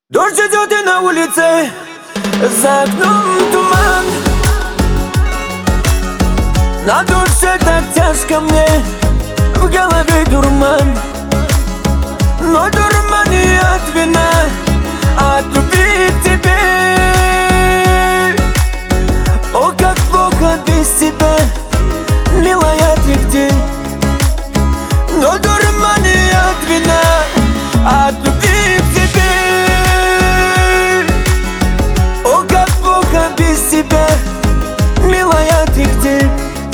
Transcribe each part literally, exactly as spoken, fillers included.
Дождь идет и на улице, за окном туман. На душе так тяжко мне, в голове дурман. Но дурман не от вина, а от любви к тебе. О, как плохо без тебя, милая, ты где? Но дурман не от вина, а от любви к тебе. О, как плохо без тебя, милая, ты где?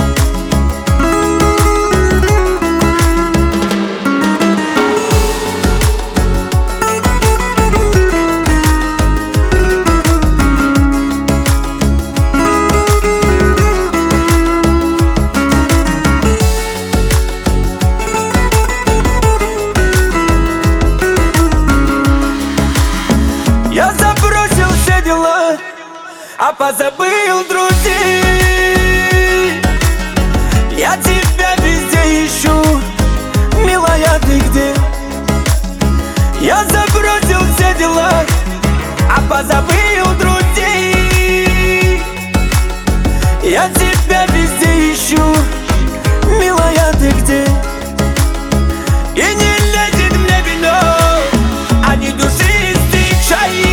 Я забросил все дела, а позабыл друзей. Я тебя везде ищу, милая, ты где? Я забросил все дела, а позабыл друзей. Я тебя везде ищу, милая, ты где? И не лезет мне вино, а не душистый чай.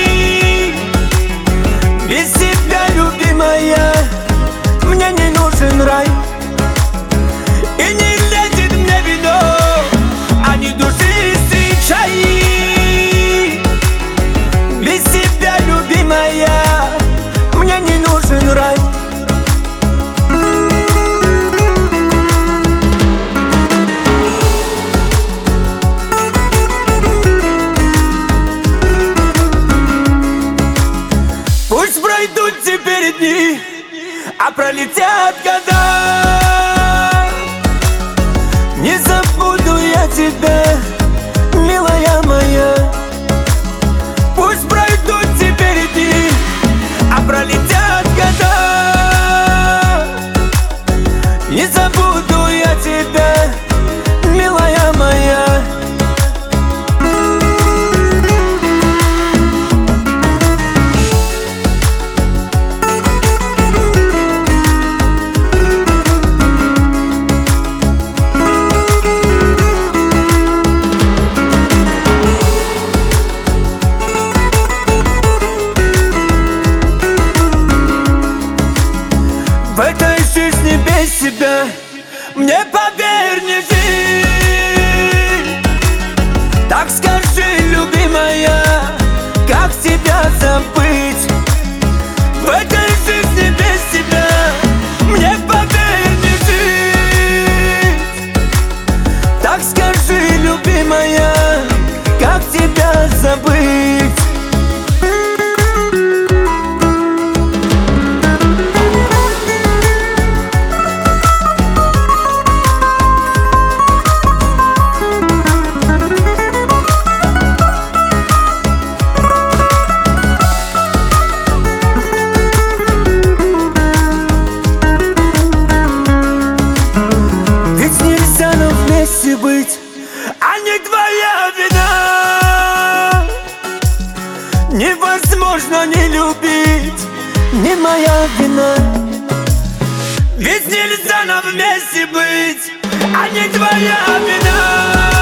Без тебя, любимая, мне не нужен рай. И не лезет мне вино, а не душистый чай. Без тебя, любимая, мне не нужен рай. Пусть пройдут теперь дни, а пролетят года. Не забуду я тебя, милая моя. Пусть пройдут теперь дни, а пролетят года. Не забуду я тебя, милая моя. В этой жизни без себя мне, поверь, не жить. Так скажи, любимая, как тебя забыть? В этой жизни без тебя мне, поверь, не жить. Так скажи, любимая, как тебя забыть? Вместе быть, а не твоя вина. Невозможно не любить, не моя вина. Ведь нельзя нам вместе быть, а не твоя вина.